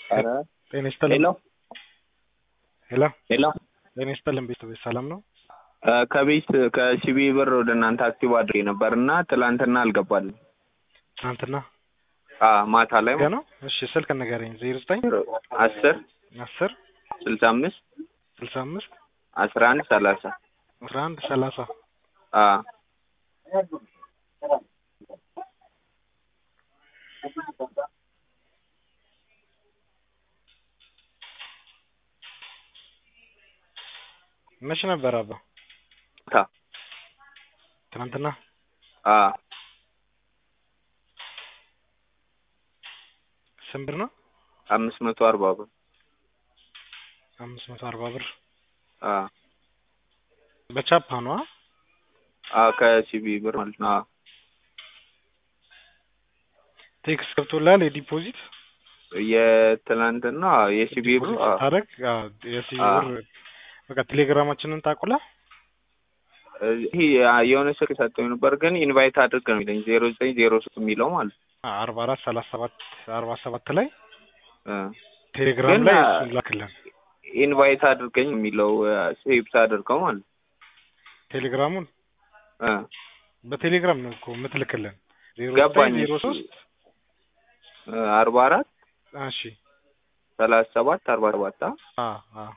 ኧረ ጤና ይስጥልኝ። ሄሎ ሄሎ ሄሎ ጤና ይስጥልኝ። ቤተሰብ ሰላም ነው? ከቤት ከሲቢ ብር ወደ እናንተ አክቲቭ አድርጌ ነበርና ትላንትና አልገባልኝ። ትናንትና ማታ ላይ ገና ነው። እሺ ስልክ ንገረኝ። 09 10 10 65 65 11 30 11 30 መቼ ነበር አባ? ትናንትና ስንት ብር ነው? 540 ብር 540 ብር በቻፓ ነው? ከሲቢ ብር ማለት ነው። ቴክስት ገብቶላል የዲፖዚት የትላንትና የሲቢ ብር ታረክ የሲቢ ብር በቃ ቴሌግራማችንን ታቁላ። ይሄ የሆነ ስልክ ሰጠኝ ነበር ግን ኢንቫይት አድርግ ነው የሚለኝ 0903 የሚለው ማለት 44 37 47 ላይ ቴሌግራም ላይ እሱን ላክልን። ኢንቫይት አድርገኝ የሚለው ሴቭ አድርገው ማለት ቴሌግራሙን በቴሌግራም ነው እኮ የምትልክልን 0903 44 እሺ 37 47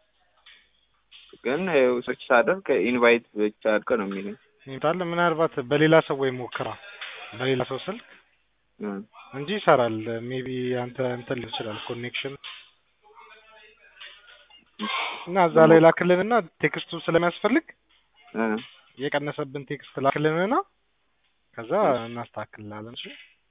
ግን ሰርች ሳደርግ ኢንቫይት ብቻ አድርገ ነው የሚለኝ። ይታለ ምናልባት በሌላ ሰው ወይ ሞክራ በሌላ ሰው ስልክ እንጂ ይሰራል። ሜቢ አንተ እንትን ሊሆን ይችላል ኮኔክሽን እና እዛ ላይ ላክልንና ቴክስቱ ስለሚያስፈልግ የቀነሰብን ቴክስት ላክልንና ከዛ እናስተካክልላለን። እሺ